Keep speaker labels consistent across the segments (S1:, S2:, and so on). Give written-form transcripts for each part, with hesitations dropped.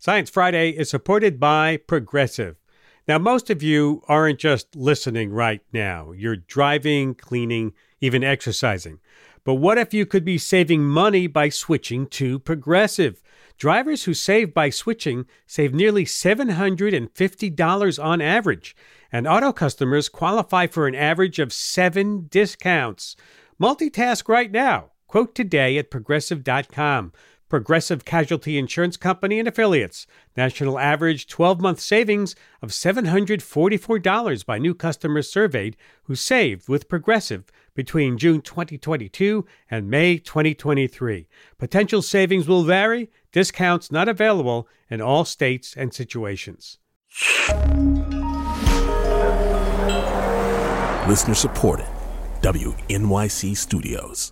S1: Science Friday is supported by Progressive. Now, most of you aren't just listening right now. You're driving, cleaning, even exercising. But what if you could be saving money by switching to Progressive? Drivers who save by switching save nearly $750 on average. And auto customers qualify for an average of 7 discounts. Multitask right now. Quote today at Progressive.com. Progressive Casualty Insurance Company and Affiliates. National average 12-month savings of $744 by new customers surveyed who saved with Progressive between June 2022 and May 2023. Potential savings will vary. Discounts not available in all states and situations.
S2: Listener supported. WNYC Studios.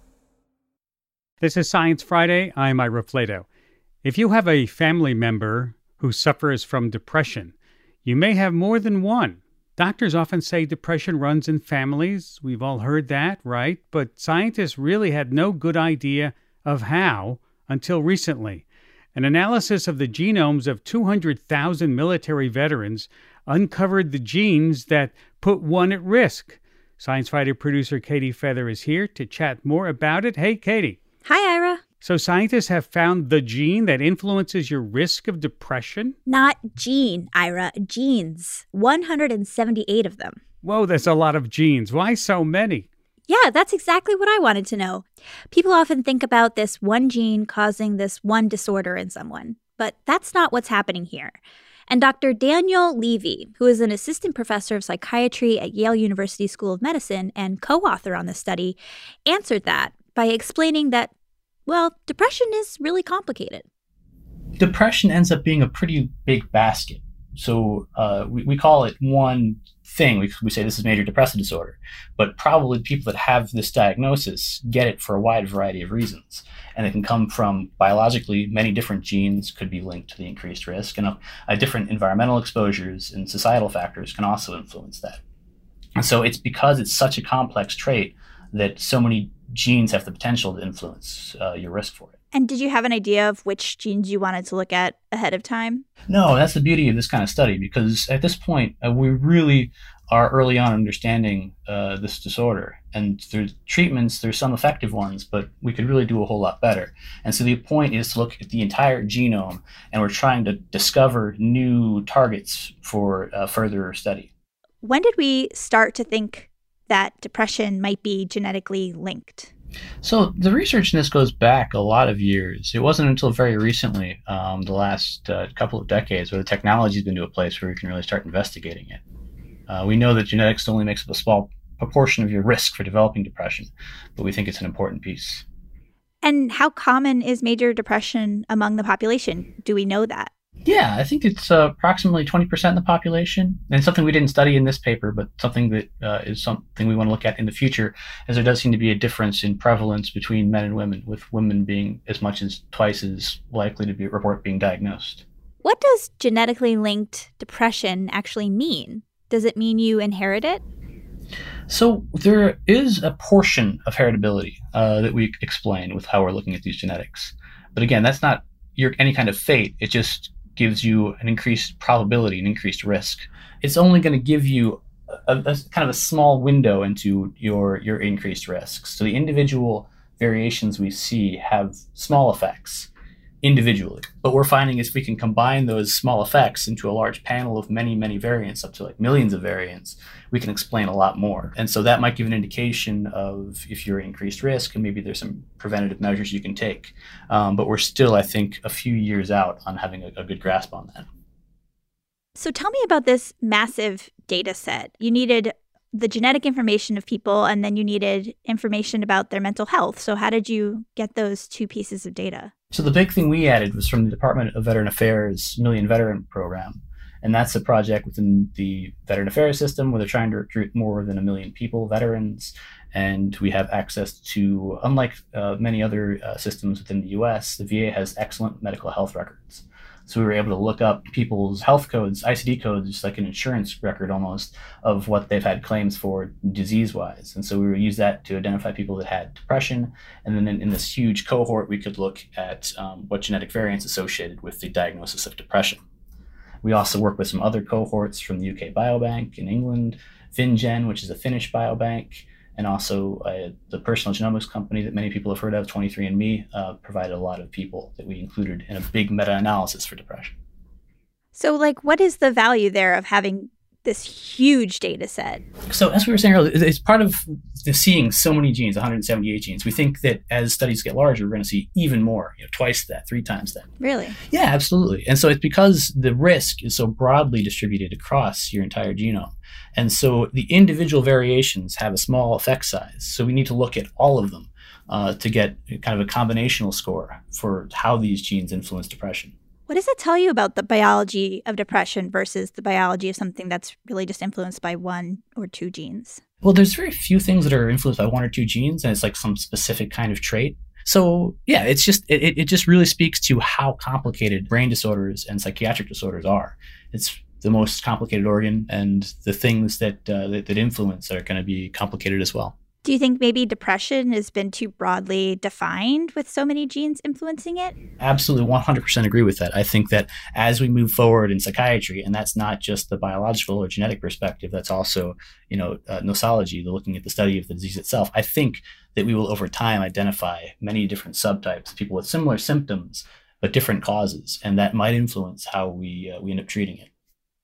S1: This is Science Friday. I'm Ira Flato. If you have a family member who suffers from depression, you may have more than one. Doctors often say depression runs in families. We've all heard that, right? But scientists really had no good idea of how until recently. An analysis of the genomes of 200,000 military veterans uncovered the genes that put one at risk. Science Friday producer Katie Feather is here to chat more about it. Hey, Katie.
S3: Hi, Ira.
S1: So scientists have found the gene that influences your risk of depression?
S3: Not gene, Ira. Genes. 178 of them.
S1: Whoa, that's a lot of genes. Why so many?
S3: Yeah, that's exactly what I wanted to know. People often think about this one gene causing this one disorder in someone, but that's not what's happening here. And Dr. Daniel Levy, who is an assistant professor of psychiatry at Yale University School of Medicine and co-author on this study, answered that by explaining that, well, depression is really complicated.
S4: Depression ends up being a pretty big basket. So we call it one thing. We say this is major depressive disorder. But probably people that have this diagnosis get it for a wide variety of reasons. And it can come from biologically, many different genes could be linked to the increased risk. And different environmental exposures and societal factors can also influence that. And so it's because it's such a complex trait that so many genes have the potential to influence your risk for it.
S3: And did you have an idea of which genes you wanted to look at ahead of time?
S4: No, that's the beauty of this kind of study, because at this point, we really are early on understanding this disorder. And through treatments, there's some effective ones, but we could really do a whole lot better. And so the point is to look at the entire genome, and we're trying to discover new targets for further study.
S3: When did we start to think that depression might be genetically linked?
S4: So the research in this goes back a lot of years. It wasn't until very recently, the last couple of decades, where the technology's been to a place where we can really start investigating it. We know that genetics only makes up a small proportion of your risk for developing depression, but we think it's an important piece.
S3: And how common is major depression among the population? Do we know that?
S4: Yeah, I think it's approximately 20% of the population. And something we didn't study in this paper, but something that is something we want to look at in the future, as there does seem to be a difference in prevalence between men and women, with women being as much as twice as likely to report being diagnosed.
S3: What does genetically linked depression actually mean? Does it mean you inherit it?
S4: So there is a portion of heritability that we explain with how we're looking at these genetics. But again, that's not any kind of fate. It just gives you an increased probability, an increased risk. It's only going to give you a kind of a small window into your increased risks. So the individual variations we see have small effects individually. But we're finding is if we can combine those small effects into a large panel of many, many variants, up to like millions of variants, we can explain a lot more. And so that might give an indication of if you're at increased risk, and maybe there's some preventative measures you can take. But we're still, I think, a few years out on having a good grasp on that.
S3: So tell me about this massive data set. You needed the genetic information of people, and then you needed information about their mental health. So how did you get those two pieces of data? So
S4: the big thing we added was from the Department of Veteran Affairs Million Veteran Program. And that's a project within the Veteran Affairs system where they're trying to recruit more than 1 million people, veterans. And we have access to, unlike many other systems within the U.S., the VA has excellent medical health records. So we were able to look up people's health codes, ICD codes, just like an insurance record almost, of what they've had claims for disease-wise. And so we would use that to identify people that had depression. And then in this huge cohort, we could look at what genetic variants associated with the diagnosis of depression. We also work with some other cohorts from the UK Biobank in England, FinGen, which is a Finnish biobank, and also the personal genomics company that many people have heard of, 23andMe, provided a lot of people that we included in a big meta-analysis for depression.
S3: So, what is the value there of having this huge data set?
S4: So as we were saying earlier, it's part of the seeing so many genes, 178 genes. We think that as studies get larger, we're going to see even more, twice that, 3 times that.
S3: Really?
S4: Yeah, absolutely. And so it's because the risk is so broadly distributed across your entire genome. And so the individual variations have a small effect size. So we need to look at all of them to get kind of a combinational score for how these genes influence depression.
S3: What does it tell you about the biology of depression versus the biology of something that's really just influenced by 1 or 2 genes?
S4: Well, there's very few things that are influenced by 1 or 2 genes, and it's like some specific kind of trait. So yeah, it's just it just really speaks to how complicated brain disorders and psychiatric disorders are. It's the most complicated organ, and the things that influence are going to be complicated as well.
S3: Do you think maybe depression has been too broadly defined with so many genes influencing it?
S4: Absolutely, 100% agree with that. I think that as we move forward in psychiatry, and that's not just the biological or genetic perspective, that's also, nosology, looking at the study of the disease itself. I think that we will over time identify many different subtypes, people with similar symptoms, but different causes, and that might influence how we end up treating it.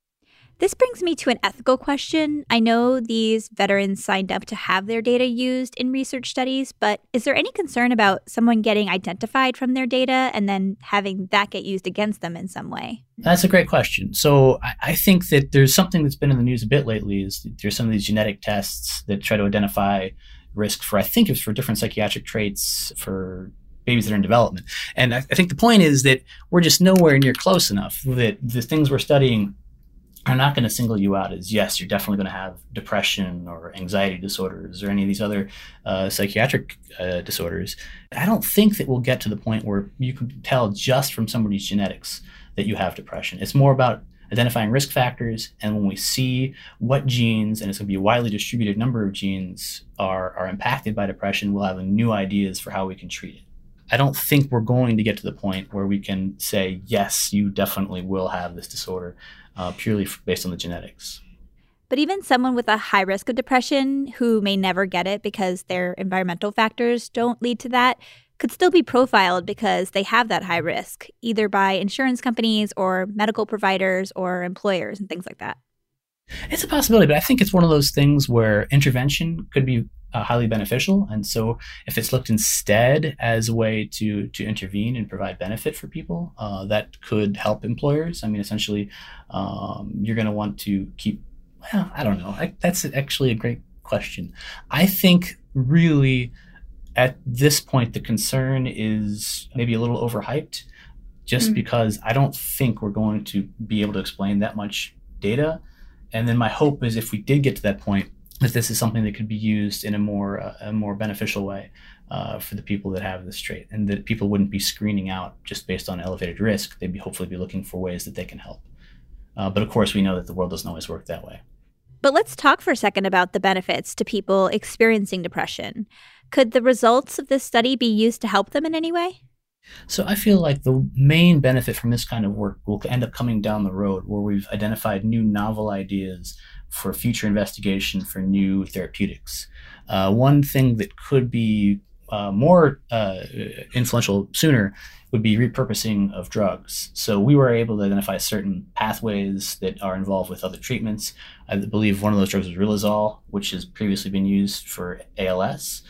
S3: This brings me to an ethical question. I know these veterans signed up to have their data used in research studies, but is there any concern about someone getting identified from their data and then having that get used against them in some way?
S4: That's a great question. So I think that there's something that's been in the news a bit lately is there's some of these genetic tests that try to identify risk for, I think it's for different psychiatric traits for babies that are in development. And I think the point is that we're just nowhere near close enough that the things we're studying are not going to single you out as, yes, you're definitely going to have depression or anxiety disorders or any of these other psychiatric disorders. I don't think that we'll get to the point where you can tell just from somebody's genetics that you have depression. It's more about identifying risk factors, and when we see what genes, and it's going to be a widely distributed number of genes, are impacted by depression, we'll have new ideas for how we can treat it. I don't think we're going to get to the point where we can say, yes, you definitely will have this disorder purely based on the genetics.
S3: But even someone with a high risk of depression who may never get it because their environmental factors don't lead to that could still be profiled because they have that high risk, either by insurance companies or medical providers or employers and things like that.
S4: It's a possibility, but I think it's one of those things where intervention could be highly beneficial. And so if it's looked instead as a way to intervene and provide benefit for people, that could help employers. I mean, essentially, you're going to want to keep, well, I don't know. That's actually a great question. I think really at this point, the concern is maybe a little overhyped just because I don't think we're going to be able to explain that much data. And then my hope is if we did get to that point, that this is something that could be used in a more beneficial way for the people that have this trait, and that people wouldn't be screening out just based on elevated risk. They'd hopefully be looking for ways that they can help. But of course, we know that the world doesn't always work that way.
S3: But let's talk for a second about the benefits to people experiencing depression. Could the results of this study be used to help them in any way?
S4: So I feel like the main benefit from this kind of work will end up coming down the road where we've identified new novel ideas for future investigation for new therapeutics. One thing that could be more influential sooner would be repurposing of drugs. So we were able to identify certain pathways that are involved with other treatments. I believe one of those drugs was Riluzole, which has previously been used for ALS.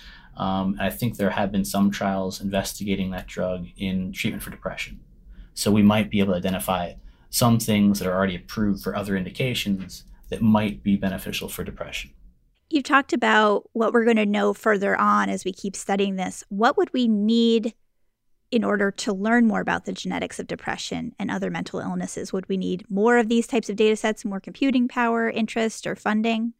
S4: I think there have been some trials investigating that drug in treatment for depression. So we might be able to identify some things that are already approved for other indications that might be beneficial for depression.
S3: You've talked about what we're going to know further on as we keep studying this. What would we need in order to learn more about the genetics of depression and other mental illnesses? Would we need more of these types of data sets, more computing power, interest, or funding?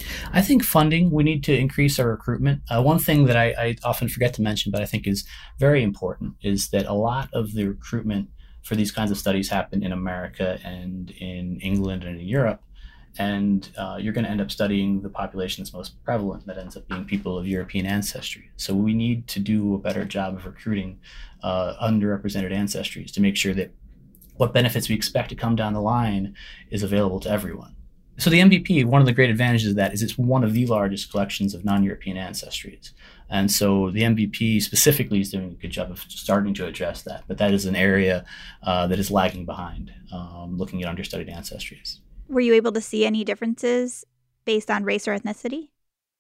S4: I think funding, we need to increase our recruitment. One thing that I often forget to mention, but I think is very important, is that a lot of the recruitment for these kinds of studies happen in America and in England and in Europe. And you're going to end up studying the population that's most prevalent, that ends up being people of European ancestry. So we need to do a better job of recruiting underrepresented ancestries to make sure that what benefits we expect to come down the line is available to everyone. So the MBP, one of the great advantages of that is it's one of the largest collections of non-European ancestries. And so the MBP specifically is doing a good job of starting to address that. But that is an area that is lagging behind, looking at understudied ancestries.
S3: Were you able to see any differences based on race or ethnicity?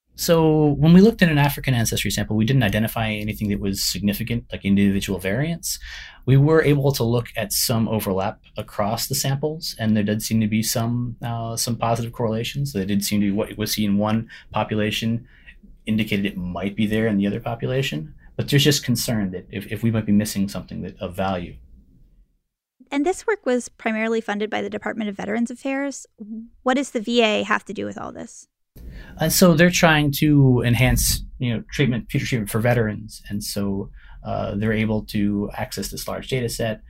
S4: So when we looked at an African ancestry sample, we didn't identify anything that was significant, like individual variants. We were able to look at some overlap across the samples, and there did seem to be some positive correlations. There did seem to be what was seen in one population indicated it might be there in the other population. But there's just concern that if we might be missing something that of value.
S3: And this work was primarily funded by the Department of Veterans Affairs. What does the VA have to do with all this?
S4: And so they're trying to enhance, future treatment for veterans. And so they're able to access this large data set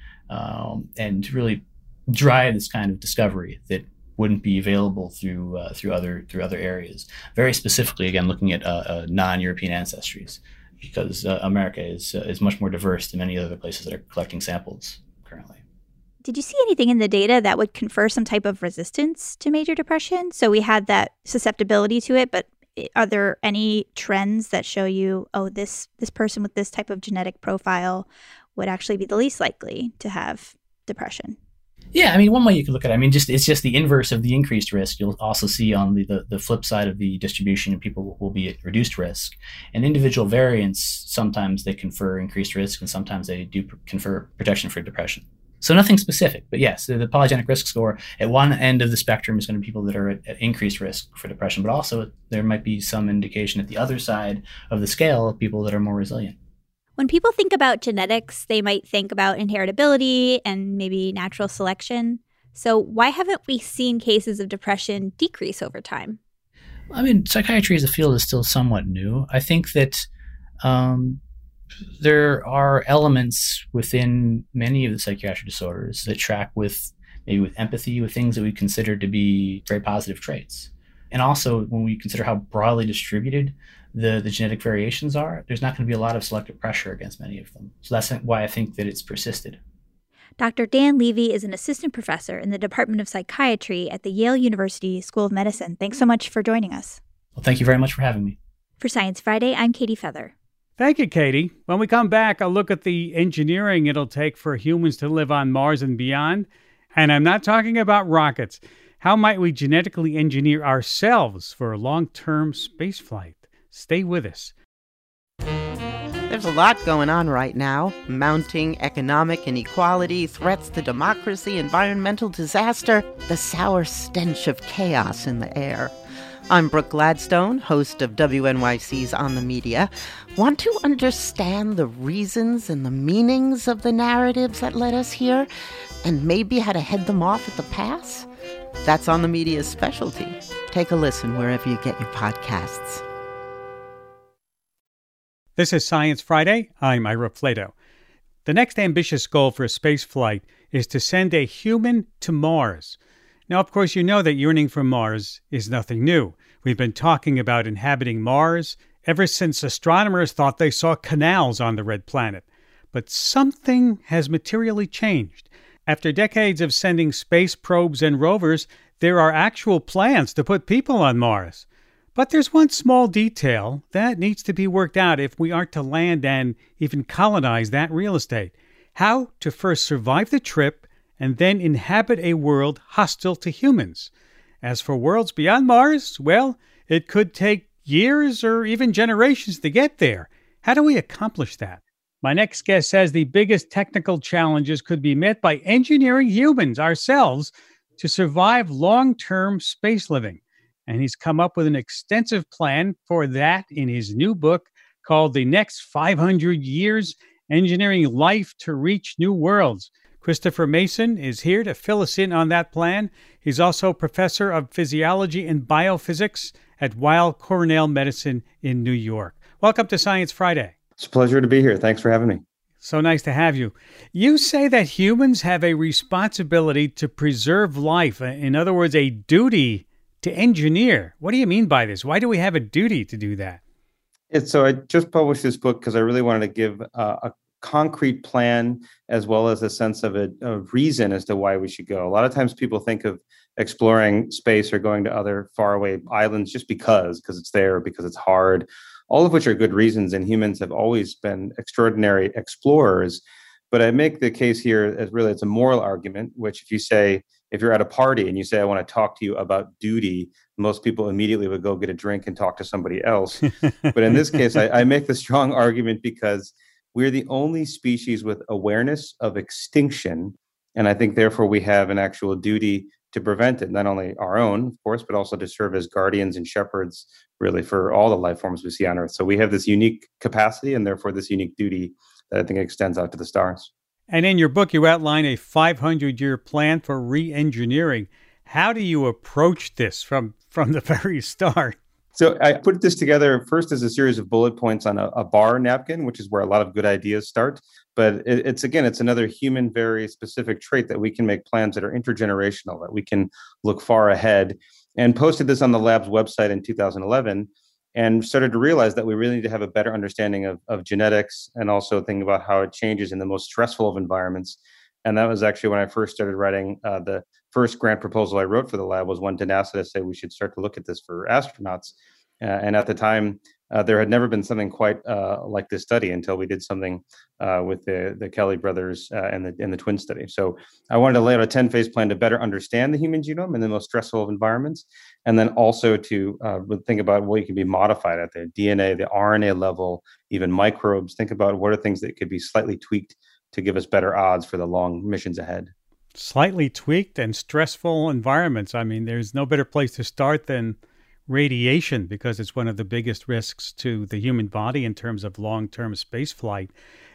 S4: and really drive this kind of discovery that wouldn't be available through other areas. Very specifically, again, looking at non-European ancestries, because America is much more diverse than many other places that are collecting samples currently.
S3: Did you see anything in the data that would confer some type of resistance to major depression? So we had that susceptibility to it, but are there any trends that show you, this person with this type of genetic profile would actually be the least likely to have depression?
S4: Yeah, one way you could look at it, it's just the inverse of the increased risk. You'll also see on the flip side of the distribution, people will be at reduced risk. And individual variants, sometimes they confer increased risk, and sometimes they do confer protection for depression. So nothing specific, but yes, the polygenic risk score at one end of the spectrum is going to be people that are at increased risk for depression, but also there might be some indication at the other side of the scale of people that are more resilient.
S3: When people think about genetics, they might think about inheritability and maybe natural selection. So why haven't we seen cases of depression decrease over time?
S4: Psychiatry as a field is still somewhat new. I think that there are elements within many of the psychiatric disorders that track with empathy, with things that we consider to be very positive traits. And also, when we consider how broadly distributed the genetic variations are, there's not going to be a lot of selective pressure against many of them. So that's why I think that it's persisted.
S3: Dr. Dan Levy is an assistant professor in the Department of Psychiatry at the Yale University School of Medicine. Thanks so much for joining us.
S4: Well, thank you very much for having me.
S3: For Science Friday, I'm Katie Feather.
S1: Thank you, Katie. When we come back, I'll look at the engineering it'll take for humans to live on Mars and beyond. And I'm not talking about rockets. How might we genetically engineer ourselves for long-term spaceflight? Stay with us.
S5: There's a lot going on right now. Mounting economic inequality, threats to democracy, environmental disaster, the sour stench of chaos in the air. I'm Brooke Gladstone, host of WNYC's On the Media. Want to understand the reasons and the meanings of the narratives that led us here, and maybe how to head them off at the pass? That's On the Media's specialty. Take a listen wherever you get your podcasts.
S1: This is Science Friday. I'm Ira Flato. The next ambitious goal for spaceflight is to send a human to Mars. Now, of course, you know that yearning for Mars is nothing new. We've been talking about inhabiting Mars ever since astronomers thought they saw canals on the red planet. But something has materially changed. After decades of sending space probes and rovers, there are actual plans to put people on Mars. But there's one small detail that needs to be worked out if we are to land and even colonize that real estate. How to first survive the trip and then inhabit a world hostile to humans. As for worlds beyond Mars, well, it could take years or even generations to get there. How do we accomplish that? My next guest says the biggest technical challenges could be met by engineering humans ourselves to survive long-term space living. And he's come up with an extensive plan for that in his new book called The Next 500 Years, Engineering Life to Reach New Worlds. Christopher Mason is here to fill us in on that plan. He's also professor of physiology and biophysics at Weill Cornell Medicine in New York. Welcome to Science Friday.
S6: It's a pleasure to be here. Thanks for having me.
S1: So nice to have you. You say that humans have a responsibility to preserve life. In other words, a duty to engineer. What do you mean by this? Why do we have a duty to do that?
S6: So I just published this book because I really wanted to give a concrete plan as well as a sense of a reason as to why we should go. A lot of times people think of exploring space or going to other faraway islands just because it's there, because it's hard, all of which are good reasons. And humans have always been extraordinary explorers. But I make the case here as really it's a moral argument, which if you're at a party and you say, I want to talk to you about duty, most people immediately would go get a drink and talk to somebody else. But in this case, I make the strong argument because we're the only species with awareness of extinction. And I think, therefore, we have an actual duty to prevent it, not only our own, of course, but also to serve as guardians and shepherds, really, for all the life forms we see on Earth. So we have this unique capacity and, therefore, this unique duty that I think extends out to the stars.
S1: And in your book, you outline a 500-year plan for re-engineering. How do you approach this from the very start?
S6: So I put this together first as a series of bullet points on a bar napkin, which is where a lot of good ideas start. But it's another human, very specific trait that we can make plans that are intergenerational, that we can look far ahead. And posted this on the lab's website in 2011 and started to realize that we really need to have a better understanding of genetics and also think about how it changes in the most stressful of environments. And that was actually when I first started writing the first grant proposal I wrote for the lab was one to NASA to say we should start to look at this for astronauts. And at the time, there had never been something quite like this study until we did something with the Kelly brothers and the twin study. So I wanted to lay out a 10-phase plan to better understand the human genome in the most stressful of environments, and then also to think about what can be modified at the DNA, the RNA level, even microbes. Think about what are things that could be slightly tweaked to give us better odds for the long missions ahead.
S1: Slightly tweaked and stressful environments. I mean, there's no better place to start than radiation because it's one of the biggest risks to the human body in terms of long-term space flight.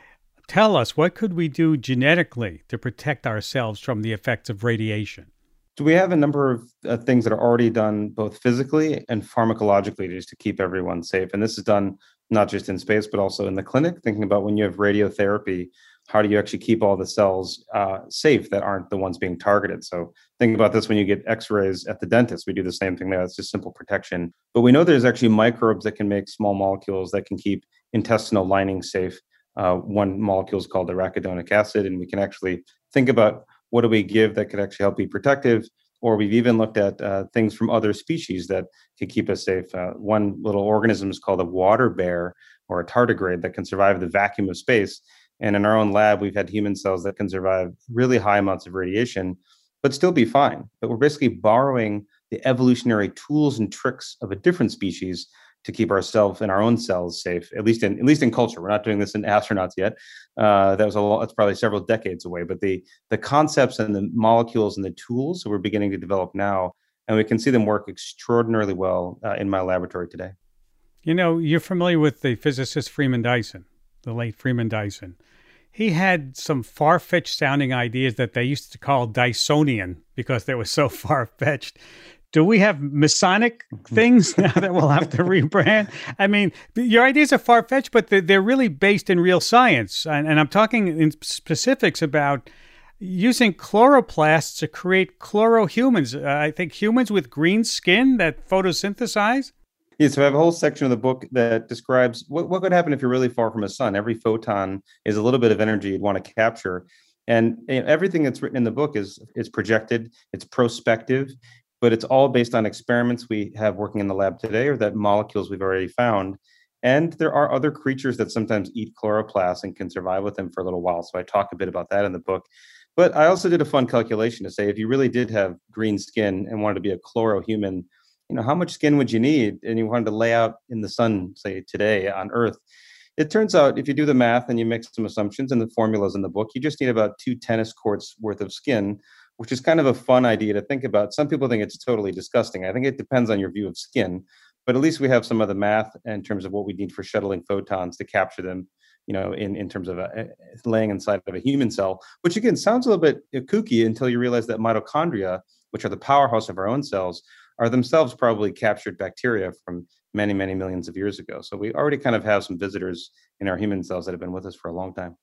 S1: Tell us, what could we do genetically to protect ourselves from the effects of radiation?
S6: So we have a number of things that are already done both physically and pharmacologically just to keep everyone safe. And this is done not just in space, but also in the clinic, thinking about when you have radiotherapy, how do you actually keep all the cells safe that aren't the ones being targeted? So think about this when you get x-rays at the dentist. We do the same thing there. It's just simple protection. But we know there's actually microbes that can make small molecules that can keep intestinal linings safe. One molecule is called arachidonic acid, and we can actually think about what do we give that could actually help be protective. Or we've even looked at things from other species that could keep us safe. One little organism is called a water bear or a tardigrade that can survive the vacuum of space. And in our own lab, we've had human cells that can survive really high amounts of radiation, but still be fine. But we're basically borrowing the evolutionary tools and tricks of a different species to keep ourselves and our own cells safe, at least in culture. We're not doing this in astronauts yet. That's probably several decades away. But the concepts and the molecules and the tools that we're beginning to develop now, and we can see them work extraordinarily well in my laboratory today.
S1: You know, you're familiar with the physicist Freeman Dyson, the late Freeman Dyson. He had some far-fetched sounding ideas that they used to call Dysonian because they were so far-fetched. Do we have Masonic things now that we'll have to rebrand? I mean, your ideas are far-fetched, but they're really based in real science. And I'm talking in specifics about using chloroplasts to create chlorohumans. I think humans with green skin that photosynthesize.
S6: Yeah, so I have a whole section of the book that describes what could happen if you're really far from a sun. Every photon is a little bit of energy you'd want to capture. And everything that's written in the book is projected, it's prospective, but it's all based on experiments we have working in the lab today or that molecules we've already found. And there are other creatures that sometimes eat chloroplasts and can survive with them for a little while. So I talk a bit about that in the book. But I also did a fun calculation to say if you really did have green skin and wanted to be a chlorohuman, how much skin would you need? And you wanted to lay out in the sun, say today on Earth. It turns out if you do the math and you make some assumptions and the formulas in the book, you just need about 2 tennis courts worth of skin, which is kind of a fun idea to think about. Some people think it's totally disgusting. I think it depends on your view of skin, but at least we have some of the math in terms of what we need for shuttling photons to capture them, in terms of laying inside of a human cell, which again sounds a little bit kooky until you realize that mitochondria, which are the powerhouse of our own cells, are themselves probably captured bacteria from many, many millions of years ago. So we already kind of have some visitors in our human cells that have been with us for a long time.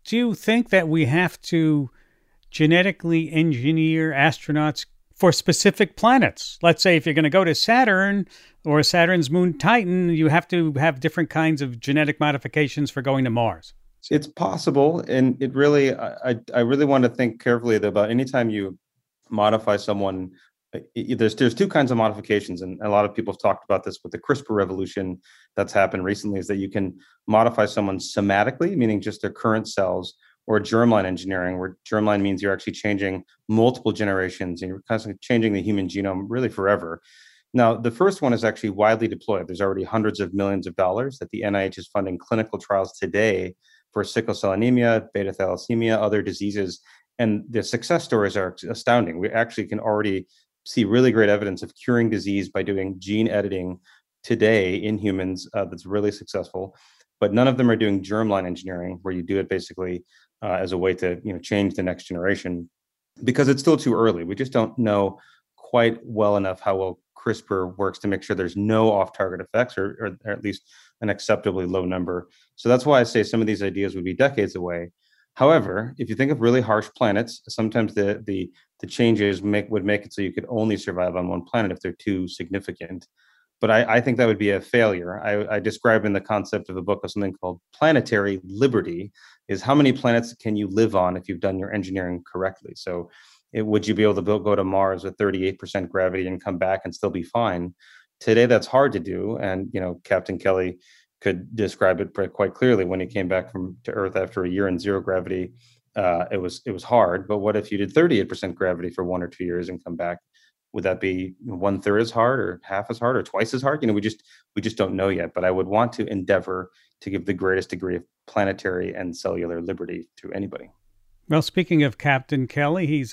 S7: Do you think that we have to genetically engineer astronauts for specific planets? Let's say if you're going to go to Saturn or Saturn's moon Titan, you have to have different kinds of genetic modifications for going to Mars.
S6: It's possible, and it really, I really want to think carefully about anytime you modify someone. There's two kinds of modifications, and a lot of people have talked about this with the CRISPR revolution that's happened recently. Is that you can modify someone somatically, meaning just their current cells, or germline engineering, where germline means you're actually changing multiple generations and you're constantly changing the human genome really forever. Now, the first one is actually widely deployed. There's already hundreds of millions of dollars that the NIH is funding clinical trials today for sickle cell anemia, beta thalassemia, other diseases. And the success stories are astounding. We actually can already see really great evidence of curing disease by doing gene editing today in humans that's really successful. But none of them are doing germline engineering, where you do it basically as a way to change the next generation, because it's still too early. We just don't know quite well enough how well CRISPR works to make sure there's no off-target effects, or at least an acceptably low number. So that's why I say some of these ideas would be decades away. However, if you think of really harsh planets, sometimes the changes would make it so you could only survive on one planet if they're too significant. But I think that would be a failure. I describe in the concept of a book of something called planetary liberty, is how many planets can you live on if you've done your engineering correctly? So would you be able to go to Mars with 38% gravity and come back and still be fine? Today, that's hard to do. And, Captain Kelly could describe it quite clearly when he came back to Earth after a year in zero gravity. It was hard. But what if you did 38% gravity for 1 or 2 years and come back? Would that be 1/3 as hard, or half as hard, or twice as hard? We just don't know yet. But I would want to endeavor to give the greatest degree of planetary and cellular liberty to anybody.
S7: Well, speaking of Captain Kelly, he's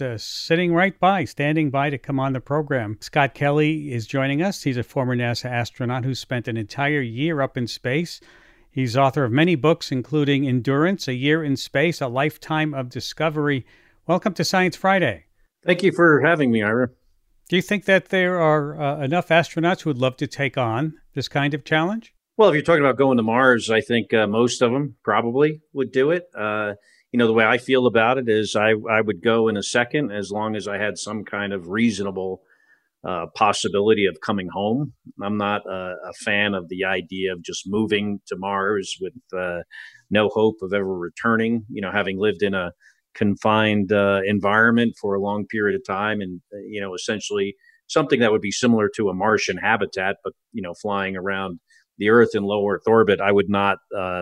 S7: standing by to come on the program. Scott Kelly is joining us. He's a former NASA astronaut who spent an entire year up in space. He's author of many books, including Endurance, A Year in Space, A Lifetime of Discovery. Welcome to Science Friday.
S8: Thank you for having me, Ira.
S7: Do you think that there are enough astronauts who would love to take on this kind of challenge?
S8: Well, if you're talking about going to Mars, I think most of them probably would do it. The way I feel about it is I would go in a second, as long as I had some kind of reasonable possibility of coming home. I'm not a fan of the idea of just moving to Mars with no hope of ever returning, having lived in a confined environment for a long period of time, and essentially something that would be similar to a Martian habitat, but flying around the Earth in low Earth orbit. I would not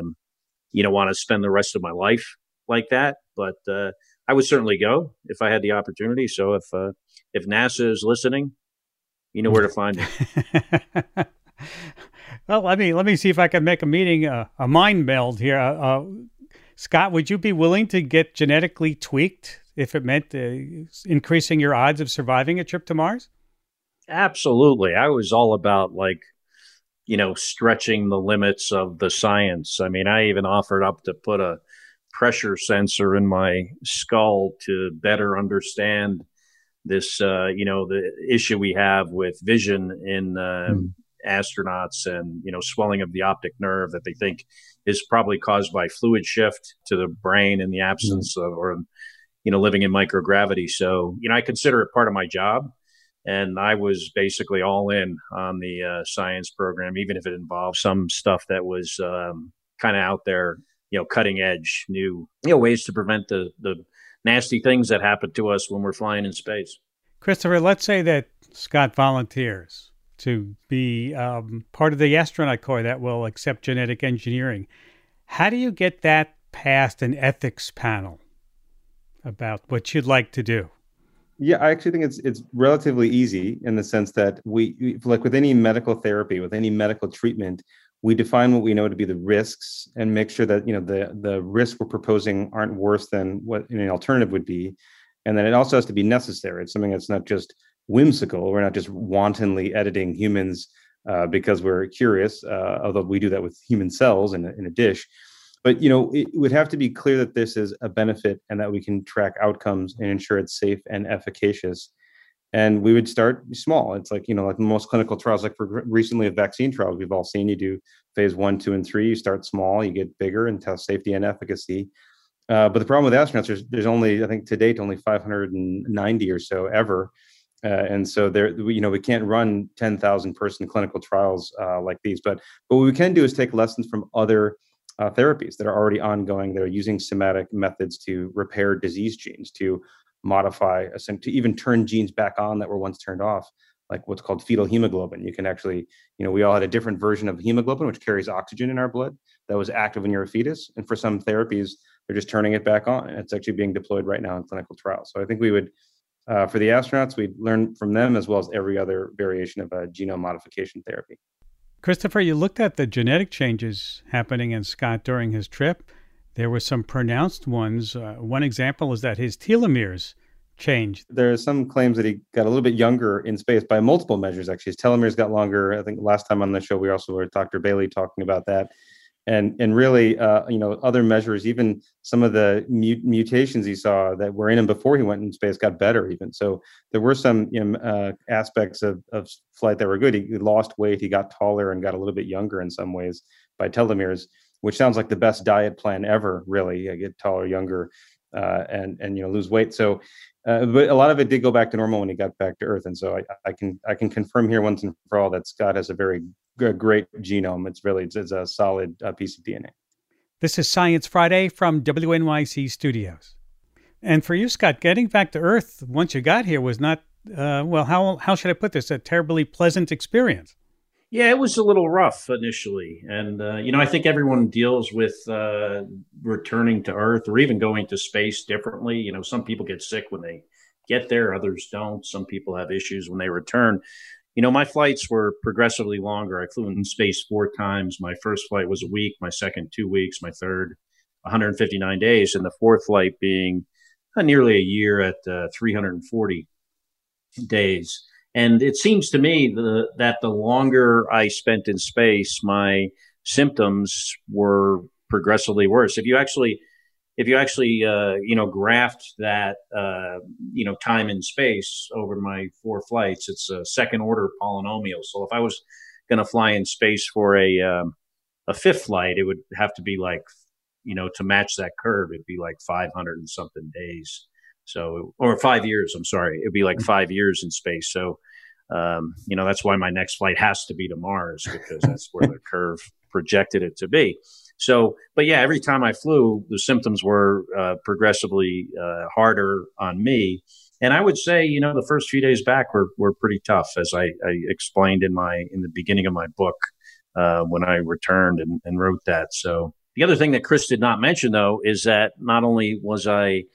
S8: want to spend the rest of my life like that, but I would certainly go if I had the opportunity. So if NASA is listening, you know where to find me.
S7: Well, let me see if I can make a meeting a mind meld here. Scott, would you be willing to get genetically tweaked if it meant increasing your odds of surviving a trip to Mars?
S8: Absolutely. I was all about stretching the limits of the science. I mean, I even offered up to put a pressure sensor in my skull to better understand this, the issue we have with vision in astronauts, and, swelling of the optic nerve that they think is probably caused by fluid shift to the brain in the absence of, or, living in microgravity. So, I consider it part of my job. And I was basically all in on the science program, even if it involved some stuff that was kind of out there, cutting edge, new ways to prevent the nasty things that happen to us when we're flying in space.
S7: Christopher, let's say that Scott volunteers to be part of the astronaut corps that will accept genetic engineering. How do you get that past an ethics panel about what you'd like to do?
S6: Yeah, I actually think it's relatively easy, in the sense that we like with any medical therapy, with any medical treatment, we define what we know to be the risks and make sure that the risks we're proposing aren't worse than what an alternative would be. And then it also has to be necessary. It's something that's not just whimsical. We're not just wantonly editing humans because we're curious, although we do that with human cells in a dish. But, it would have to be clear that this is a benefit and that we can track outcomes and ensure it's safe and efficacious. And we would start small. It's like most clinical trials, like for recently of vaccine trials, we've all seen you do phase 1, 2, and 3. You start small, you get bigger and test safety and efficacy. But the problem with astronauts, there's only, I think to date, only 590 or so ever. And so we can't run 10,000 person clinical trials like these. But what we can do is take lessons from other therapies that are already ongoing, that are using somatic methods to repair disease genes, to modify, to even turn genes back on that were once turned off, like what's called fetal hemoglobin. You can actually, we all had a different version of hemoglobin, which carries oxygen in our blood, that was active when you're a fetus. And for some therapies, they're just turning it back on. And it's actually being deployed right now in clinical trials. So I think we would, for the astronauts, we'd learn from them as well as every other variation of a genome modification therapy.
S7: Christopher, you looked at the genetic changes happening in Scott during his trip. There were some pronounced ones. One example is that his telomeres changed.
S6: There are some claims that he got a little bit younger in space by multiple measures, actually. His telomeres got longer. I think last time on the show, we also were Dr. Bailey talking about that. And really, other measures, even some of the mutations he saw that were in him before he went in space got better even. So there were some aspects of flight that were good. He lost weight, he got taller and got a little bit younger in some ways by telomeres, which sounds like the best diet plan ever, really. Get taller, younger, and lose weight. So, but a lot of it did go back to normal when he got back to Earth. And so I can confirm here once and for all that Scott has a very great genome. It's a solid piece of DNA.
S7: This is Science Friday from WNYC Studios. And for you, Scott, getting back to Earth once you got here was not, how should I put this, a terribly pleasant experience?
S8: Yeah, it was a little rough initially. And, I think everyone deals with returning to Earth or even going to space differently. Some people get sick when they get there, others don't. Some people have issues when they return. My flights were progressively longer. I flew in space 4 times. My first flight was a week, my second 2 weeks, my third 159 days, and the fourth flight being nearly a year at 340 days. And it seems to me that the longer I spent in space, my symptoms were progressively worse. If you actually graphed that, time in space over my 4 flights, it's a second order polynomial. So if I was going to fly in space for a 5th flight, it would have to be like, to match that curve, it'd be like 500 and something days. So, or 5 years, I'm sorry, it'd be like 5 years in space. So, that's why my next flight has to be to Mars, because that's where the curve projected it to be. So, but yeah, every time I flew, the symptoms were progressively harder on me. And I would say, the first few days back were pretty tough, as I explained in the beginning of my book when I returned and wrote that. So the other thing that Chris did not mention, though, is that not only was I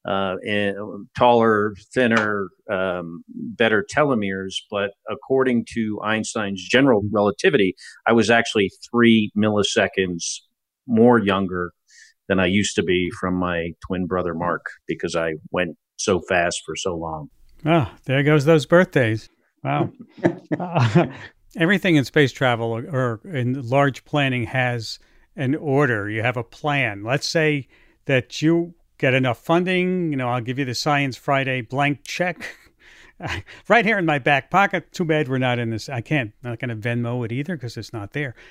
S8: taller, thinner, better telomeres, but according to Einstein's general relativity, I was actually 3 milliseconds more younger than I used to be from my twin brother, Mark, because I went so fast for so long.
S7: Oh, there goes those birthdays. Wow. Everything in space travel or in large planning has an order. You have a plan. Let's say that you get enough funding. I'll give you the Science Friday blank check right here in my back pocket. Too bad we're not in this. Not going to Venmo it either because it's not there.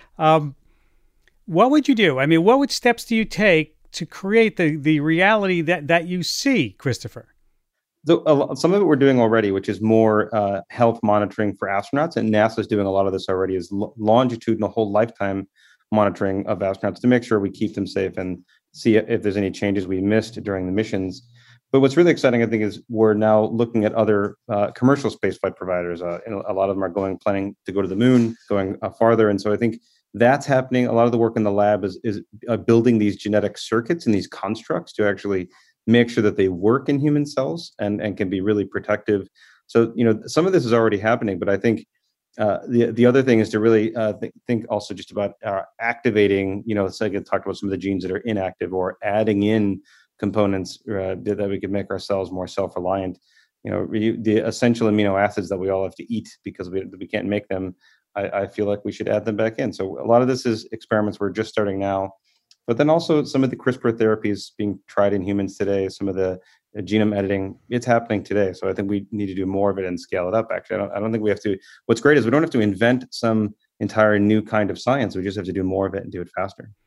S7: What would you do? I mean, what steps do you take to create the reality that you see, Christopher?
S6: Some of it we're doing already, which is more health monitoring for astronauts, and NASA's doing a lot of this already, is longitudinal whole lifetime monitoring of astronauts to make sure we keep them safe and see if there's any changes we missed during the missions. But what's really exciting, I think, is we're now looking at other commercial spaceflight providers. A lot of them are planning to go to the moon, going farther. And so I think that's happening. A lot of the work in the lab is building these genetic circuits and these constructs to actually make sure that they work in human cells and can be really protective. So, some of this is already happening, but I think the other thing is to really think also just about activating, so I talked about some of the genes that are inactive, or adding in components that we could make our cells more self-reliant. The essential amino acids that we all have to eat because we can't make them. I feel like we should add them back in. So a lot of this is experiments we're just starting now, but then also some of the CRISPR therapies being tried in humans today, some of the genome editing, it's happening today. So I think we need to do more of it and scale it up. Actually, I don't think we have to. What's great is we don't have to invent some entire new kind of science. We just have to do more of it and do it faster.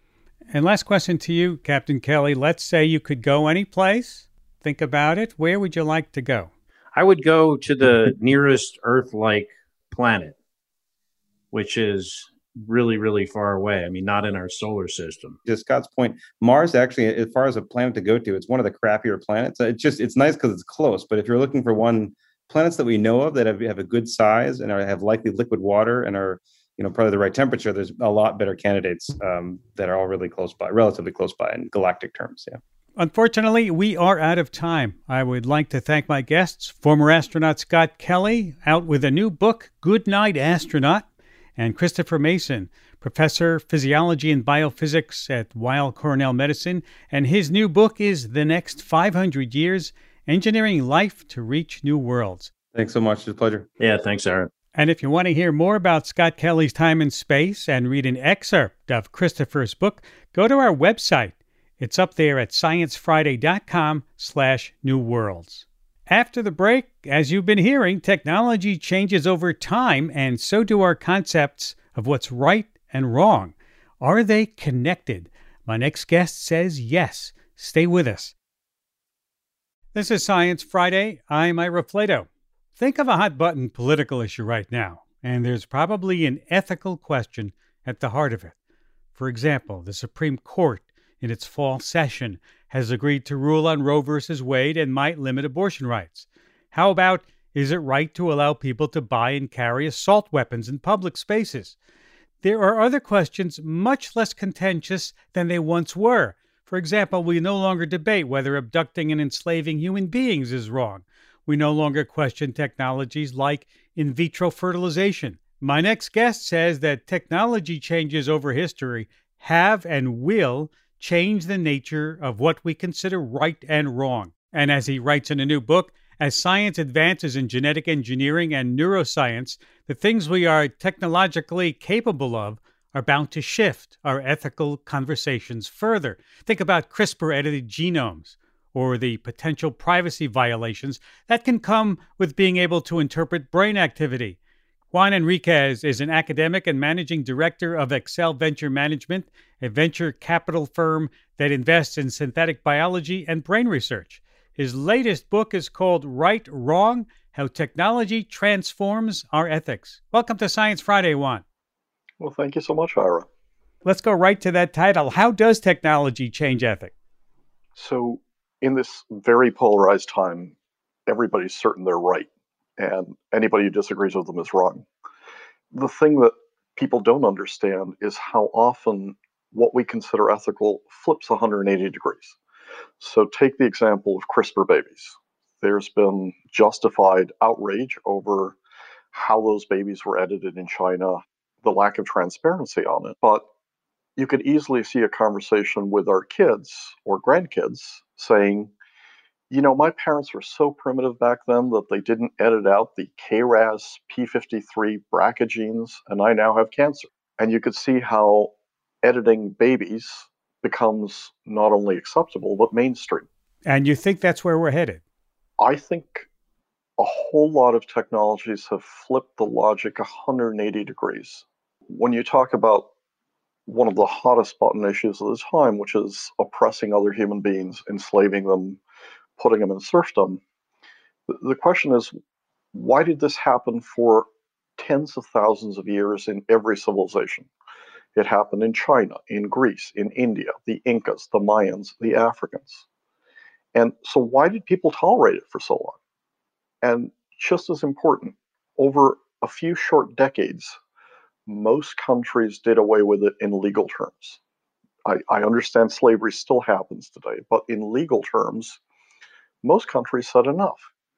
S7: And last question to you, Captain Kelly. Let's say you could go any place. Think about it. Where would you like to go?
S8: I would go to the nearest Earth-like planet, which is really, really far away. I mean, not in our solar system.
S6: To Scott's point, Mars actually, as far as a planet to go to, it's one of the crappier planets. It's nice because it's close. But if you're looking for planets that we know of that have a good size and have likely liquid water and are probably the right temperature, there's a lot better candidates that are all really close by, relatively close by in galactic terms. Yeah.
S7: Unfortunately, we are out of time. I would like to thank my guests, former astronaut Scott Kelly, out with a new book, Good Night, Astronaut, and Christopher Mason, professor of physiology and biophysics at Weill Cornell Medicine, and his new book is The Next 500 Years, Engineering Life to Reach New Worlds.
S6: Thanks so much. It's a pleasure.
S8: Yeah, thanks, Aaron.
S7: And if you want to hear more about Scott Kelly's time in space and read an excerpt of Christopher's book, go to our website. It's up there at sciencefriday.com/New Worlds. After the break, as you've been hearing, technology changes over time, and so do our concepts of what's right and wrong. Are they connected? My next guest says yes. Stay with us. This is Science Friday. I'm Ira Flato. Think of a hot-button political issue right now, and there's probably an ethical question at the heart of it. For example, the Supreme Court, in its fall session, has agreed to rule on Roe v. Wade and might limit abortion rights. How about, is it right to allow people to buy and carry assault weapons in public spaces? There are other questions much less contentious than they once were. For example, we no longer debate whether abducting and enslaving human beings is wrong. We no longer question technologies like in vitro fertilization. My next guest says that technology changes over history have and will change the nature of what we consider right and wrong. And as he writes in a new book, as science advances in genetic engineering and neuroscience, the things we are technologically capable of are bound to shift our ethical conversations further. Think about CRISPR-edited genomes or the potential privacy violations that can come with being able to interpret brain activity. Juan Enriquez is an academic and managing director of Excel Venture Management, a venture capital firm that invests in synthetic biology and brain research. His latest book is called Right, Wrong, How Technology Transforms Our Ethics. Welcome to Science Friday, Juan.
S9: Well, thank you so much, Ira.
S7: Let's go right to that title. How does technology change ethics?
S9: So, in this very polarized time, everybody's certain they're right, and anybody who disagrees with them is wrong. The thing that people don't understand is how often what we consider ethical flips 180 degrees. So take the example of CRISPR babies. There's been justified outrage over how those babies were edited in China, the lack of transparency on it. But you could easily see a conversation with our kids or grandkids saying, my parents were so primitive back then that they didn't edit out the KRAS P53 BRCA genes, and I now have cancer. And you could see how editing babies becomes not only acceptable, but mainstream.
S7: And you think that's where we're headed?
S9: I think a whole lot of technologies have flipped the logic 180 degrees. When you talk about one of the hottest button issues of the time, which is oppressing other human beings, enslaving them, putting them in serfdom, the question is, why did this happen for tens of thousands of years in every civilization? It happened in China, in Greece, in India, the Incas, the Mayans, the Africans. And so why did people tolerate it for so long? And just as important, over a few short decades, most countries did away with it in legal terms. I understand slavery still happens today, but in legal terms, most countries said enough.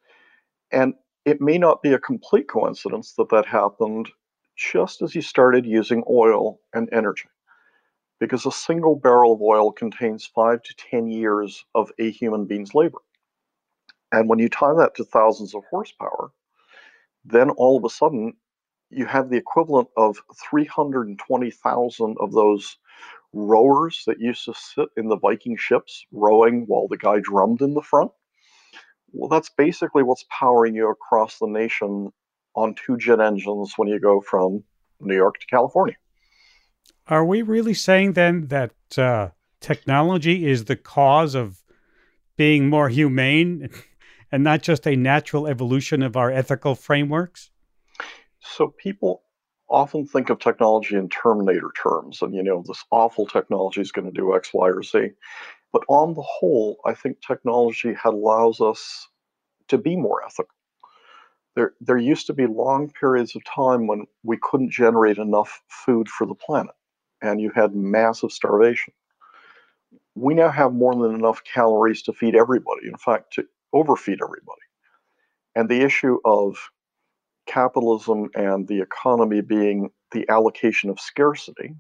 S9: And it may not be a complete coincidence that that happened just as you started using oil and energy, because a single barrel of oil contains 5 to 10 years of a human being's labor. And when you tie that to thousands of horsepower, then all of a sudden you have the equivalent of 320,000 of those rowers that used to sit in the Viking ships rowing while the guy drummed in the front. Well, that's basically what's powering you across the nation on 2 jet engines when you go from New York to California.
S7: Are we really saying then that technology is the cause of being more humane and not just a natural evolution of our ethical frameworks?
S9: So people often think of technology in Terminator terms, and this awful technology is going to do X, Y, or Z. But on the whole, I think technology allows us to be more ethical. There used to be long periods of time when we couldn't generate enough food for the planet, and you had massive starvation. We now have more than enough calories to feed everybody, in fact, to overfeed everybody. And the issue of capitalism and the economy being the allocation of scarcity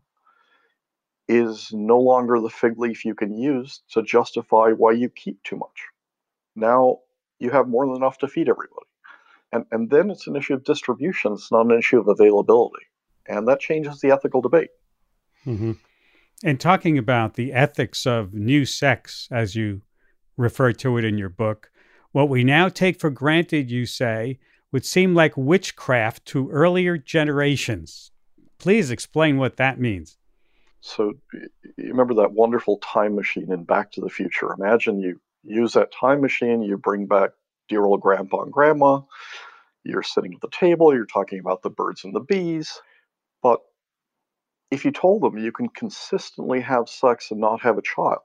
S9: is no longer the fig leaf you can use to justify why you keep too much. Now you have more than enough to feed everybody. And then it's an issue of distribution, it's not an issue of availability. And that changes the ethical debate.
S7: Mm-hmm. And talking about the ethics of new sex, as you refer to it in your book, what we now take for granted, you say, would seem like witchcraft to earlier generations. Please explain what that means.
S9: So you remember that wonderful time machine in Back to the Future. Imagine you use that time machine, you bring back dear old grandpa and grandma, you're sitting at the table, you're talking about the birds and the bees. But if you told them you can consistently have sex and not have a child,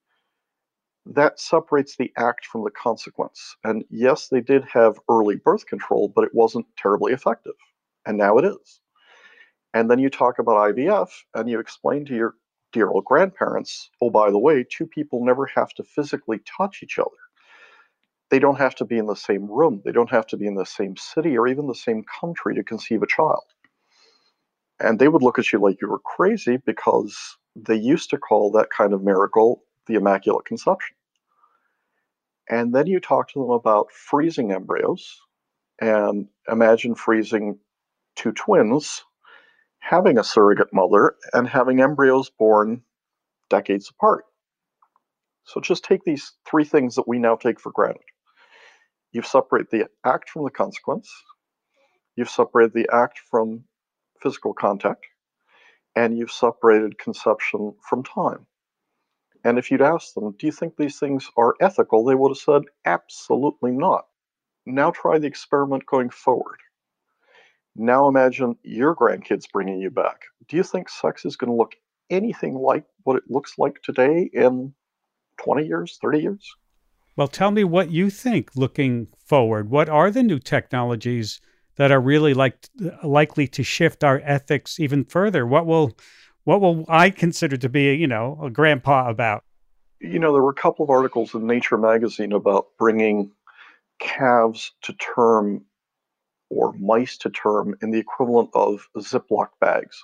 S9: that separates the act from the consequence. And yes, they did have early birth control, but it wasn't terribly effective. And now it is. And then you talk about IVF and you explain to your dear old grandparents, oh, by the way, two people never have to physically touch each other. They don't have to be in the same room. They don't have to be in the same city or even the same country to conceive a child. And they would look at you like you were crazy because they used to call that kind of miracle the Immaculate Conception. And then you talk to them about freezing embryos, and imagine freezing two twins, having a surrogate mother, and having embryos born decades apart. So just take these three things that we now take for granted. You've separated the act from the consequence, you've separated the act from physical contact, and you've separated conception from time. And if you'd asked them, do you think these things are ethical? They would have said, absolutely not. Now try the experiment going forward. Now imagine your grandkids bringing you back. Do you think sex is going to look anything like what it looks like today in 20 years, 30 years?
S7: Well, tell me what you think looking forward. What are the new technologies that are really likely to shift our ethics even further? What will I consider to be, a grandpa about?
S9: There were a couple of articles in Nature magazine about bringing calves to term or mice to term in the equivalent of Ziploc bags.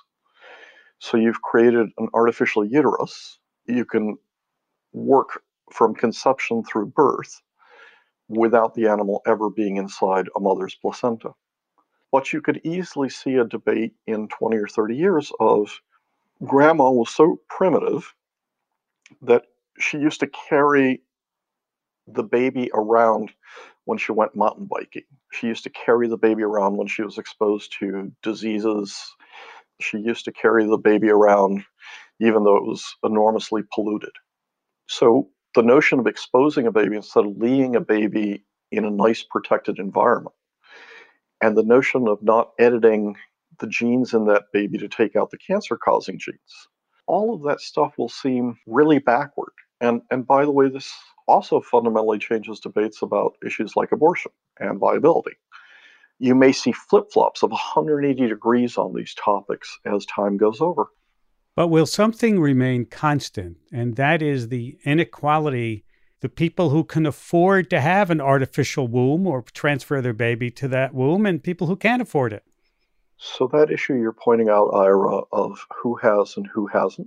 S9: So you've created an artificial uterus. You can work from conception through birth without the animal ever being inside a mother's placenta. But you could easily see a debate in 20 or 30 years of grandma was so primitive that she used to carry the baby around when she went mountain biking. She used to carry the baby around when she was exposed to diseases. She used to carry the baby around even though it was enormously polluted. So the notion of exposing a baby instead of leaving a baby in a nice protected environment, and the notion of not editing the genes in that baby to take out the cancer-causing genes, all of that stuff will seem really backward. And by the way, this also fundamentally changes debates about issues like abortion and viability. You may see flip-flops of 180 degrees on these topics as time goes over.
S7: But will something remain constant? And that is the inequality, the people who can afford to have an artificial womb or transfer their baby to that womb, and people who can't afford it.
S9: So that issue you're pointing out, Ira, of who has and who hasn't,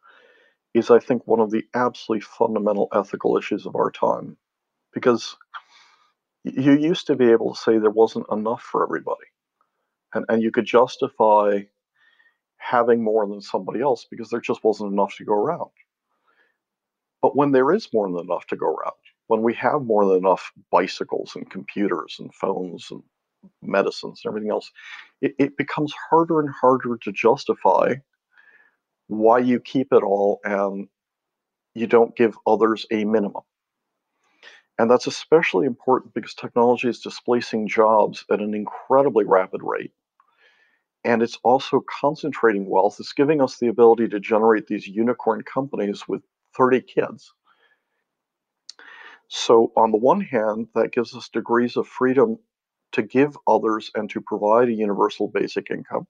S9: is I think one of the absolutely fundamental ethical issues of our time. Because you used to be able to say there wasn't enough for everybody. And you could justify having more than somebody else because there just wasn't enough to go around. But when there is more than enough to go around, when we have more than enough bicycles and computers and phones and medicines and everything else, it becomes harder and harder to justify why you keep it all and you don't give others a minimum. And that's especially important because technology is displacing jobs at an incredibly rapid rate. And it's also concentrating wealth. It's giving us the ability to generate these unicorn companies with 30 kids. So, on the one hand, that gives us degrees of freedom to give others and to provide a universal basic income.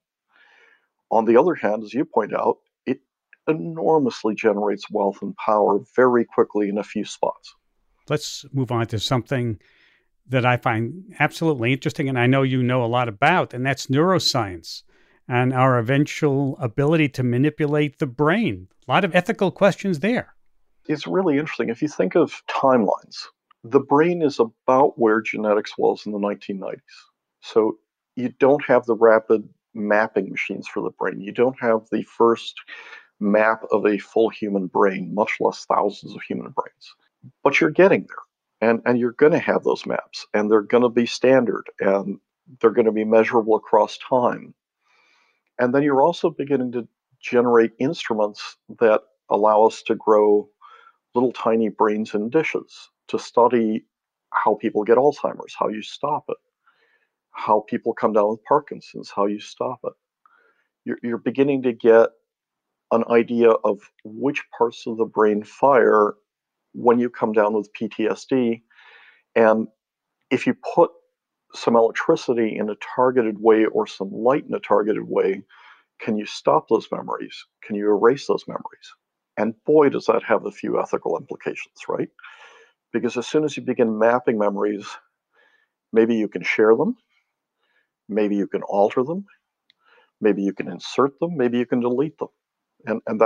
S9: On the other hand, as you point out, it enormously generates wealth and power very quickly in a few spots.
S7: Let's move on to something that I find absolutely interesting, and I know you know a lot about, and that's neuroscience and our eventual ability to manipulate the brain. A lot of ethical questions there.
S9: It's really interesting. If you think of timelines, the brain is about where genetics was in the 1990s. So you don't have the rapid mapping machines for the brain. You don't have the first map of a full human brain, much less thousands of human brains. But you're getting there. And you're going to have those maps, and they're going to be standard, and they're going to be measurable across time. And then you're also beginning to generate instruments that allow us to grow little tiny brains in dishes to study how people get Alzheimer's, how you stop it, how people come down with Parkinson's, how you stop it. You're beginning to get an idea of which parts of the brain fire when you come down with PTSD. And if you put some electricity in a targeted way or some light in a targeted way, can you stop those memories? Can you erase those memories? And boy, does that have a few ethical implications, right? Because as soon as you begin mapping memories, maybe you can share them, maybe you can alter them, maybe you can insert them, maybe you can delete them. And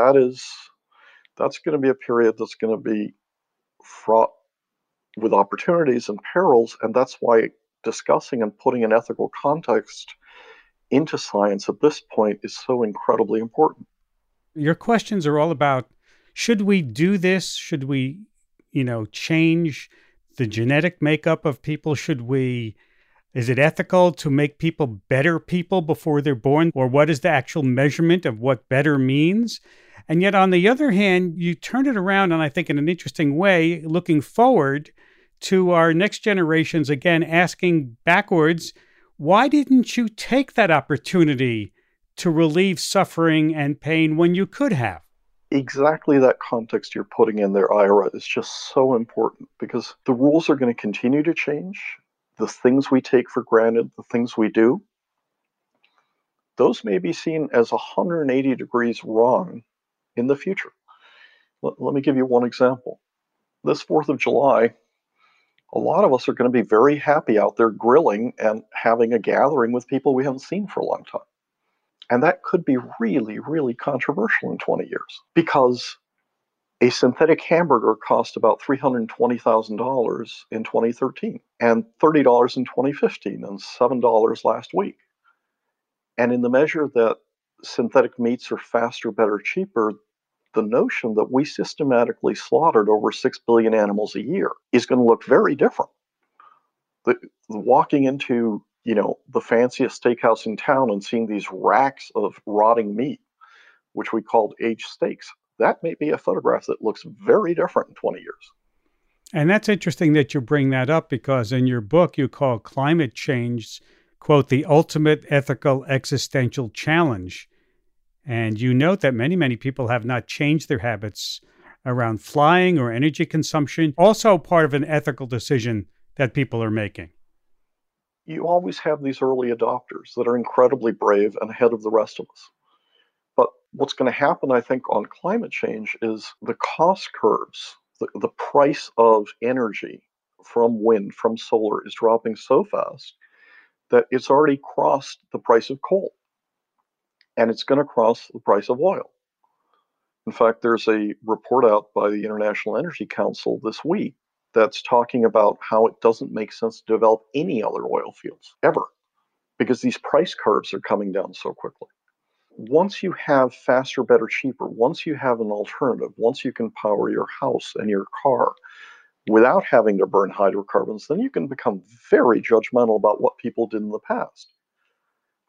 S9: that's going to be a period that's going to be fraught with opportunities and perils, and that's why discussing and putting an ethical context into science at this point is so incredibly important.
S7: Your questions are all about, should we do this? Should we, change the genetic makeup of people? Is it ethical to make people better people before they're born? Or what is the actual measurement of what better means? And yet, on the other hand, you turn it around, and I think in an interesting way, looking forward to our next generations, again, asking backwards, why didn't you take that opportunity to relieve suffering and pain when you could have?
S9: Exactly that context you're putting in there, Ira, is just so important because the rules are going to continue to change. The things we take for granted, the things we do, those may be seen as 180 degrees wrong in the future. Let me give you one example. This 4th of July, a lot of us are going to be very happy out there grilling and having a gathering with people we haven't seen for a long time. And that could be really, really controversial in 20 years because a synthetic hamburger cost about $320,000 in 2013 and $30 in 2015 and $7 last week. And in the measure that synthetic meats are faster, better, cheaper, the notion that we systematically slaughtered over 6 billion animals a year is going to look very different. Walking into the fanciest steakhouse in town and seeing these racks of rotting meat, which we called aged steaks, that may be a photograph that looks very different in 20 years.
S7: And that's interesting that you bring that up because in your book, you call climate change, quote, the ultimate ethical existential challenge. And you note that many, many people have not changed their habits around flying or energy consumption, also part of an ethical decision that people are making.
S9: You always have these early adopters that are incredibly brave and ahead of the rest of us. But what's going to happen, I think, on climate change is the cost curves, the price of energy from wind, from solar is dropping so fast that it's already crossed the price of coal. And it's going to cross the price of oil. In fact, there's a report out by the International Energy Council this week that's talking about how it doesn't make sense to develop any other oil fields ever because these price curves are coming down so quickly. Once you have faster, better, cheaper, once you have an alternative, once you can power your house and your car without having to burn hydrocarbons, then you can become very judgmental about what people did in the past.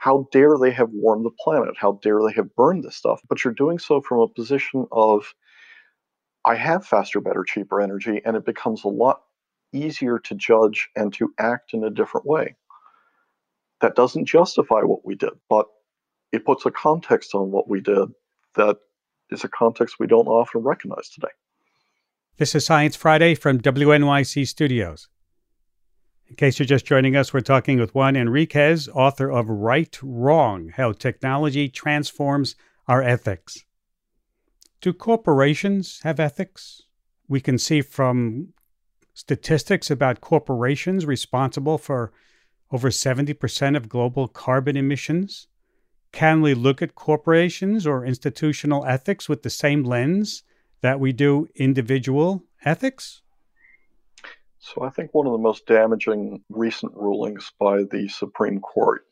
S9: How dare they have warmed the planet? How dare they have burned this stuff? But you're doing so from a position of, I have faster, better, cheaper energy, and it becomes a lot easier to judge and to act in a different way. That doesn't justify what we did, but it puts a context on what we did that is a context we don't often recognize today.
S7: This is Science Friday from WNYC Studios. In case you're just joining us, we're talking with Juan Enriquez, author of Right, Wrong: How Technology Transforms Our Ethics. Do corporations have ethics? We can see from statistics about corporations responsible for over 70% of global carbon emissions. Can we look at corporations or institutional ethics with the same lens that we do individual ethics?
S9: So I think one of the most damaging recent rulings by the Supreme Court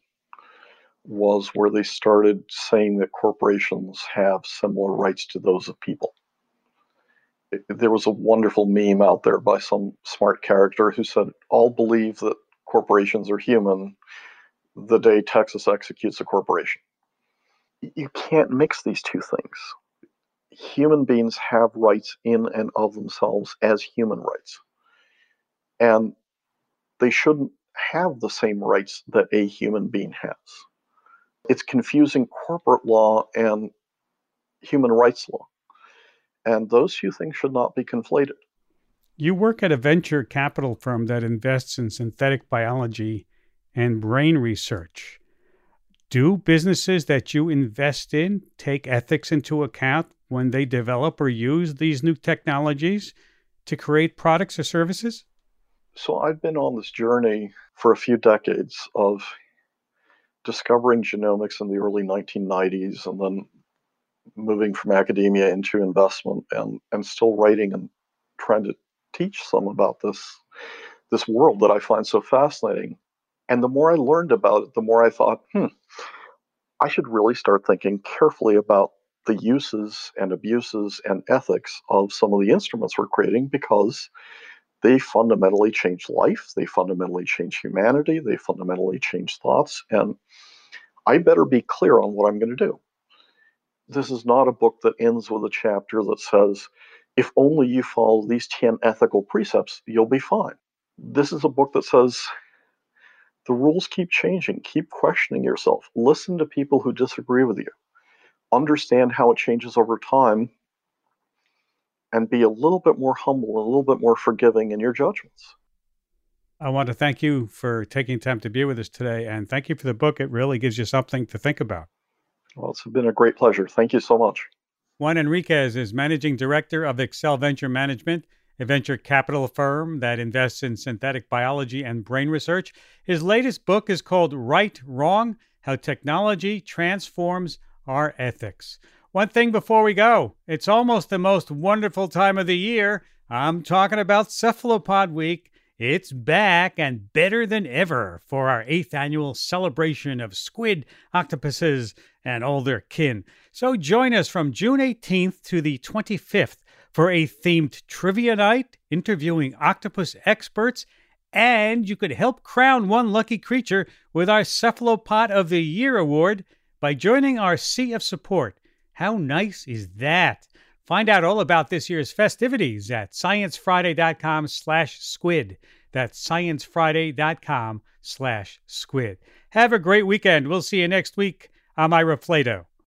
S9: was where they started saying that corporations have similar rights to those of people. There was a wonderful meme out there by some smart character who said, all believe that corporations are human the day Texas executes a corporation. You can't mix these two things. Human beings have rights in and of themselves as human rights. And they shouldn't have the same rights that a human being has. It's confusing corporate law and human rights law. And those two things should not be conflated.
S7: You work at a venture capital firm that invests in synthetic biology and brain research. Do businesses that you invest in take ethics into account when they develop or use these new technologies to create products or services?
S9: So I've been on this journey for a few decades of discovering genomics in the early 1990s and then moving from academia into investment and still writing and trying to teach some about this world that I find so fascinating. And the more I learned about it, the more I thought, I should really start thinking carefully about the uses and abuses and ethics of some of the instruments we're creating, because they fundamentally change life, they fundamentally change humanity, they fundamentally change thoughts, and I better be clear on what I'm going to do. This is not a book that ends with a chapter that says, if only you follow these 10 ethical precepts, you'll be fine. This is a book that says, the rules keep changing, keep questioning yourself, listen to people who disagree with you, understand how it changes over time, and be a little bit more humble, a little bit more forgiving in your judgments.
S7: I want to thank you for taking time to be with us today, and thank you for the book. It really gives you something to think about.
S9: Well, it's been a great pleasure. Thank you so much.
S7: Juan Enriquez is Managing Director of Excel Venture Management, a venture capital firm that invests in synthetic biology and brain research. His latest book is called Right, Wrong: How Technology Transforms Our Ethics. One thing before we go, it's almost the most wonderful time of the year. I'm talking about Cephalopod Week. It's back and better than ever for our 8th annual celebration of squid, octopuses, and all their kin. So join us from June 18th to the 25th for a themed trivia night, interviewing octopus experts, and you could help crown one lucky creature with our Cephalopod of the Year award by joining our Sea of Support. How nice is that? Find out all about this year's festivities at sciencefriday.com/squid. That's sciencefriday.com/squid. Have a great weekend. We'll see you next week. I'm Ira Flato.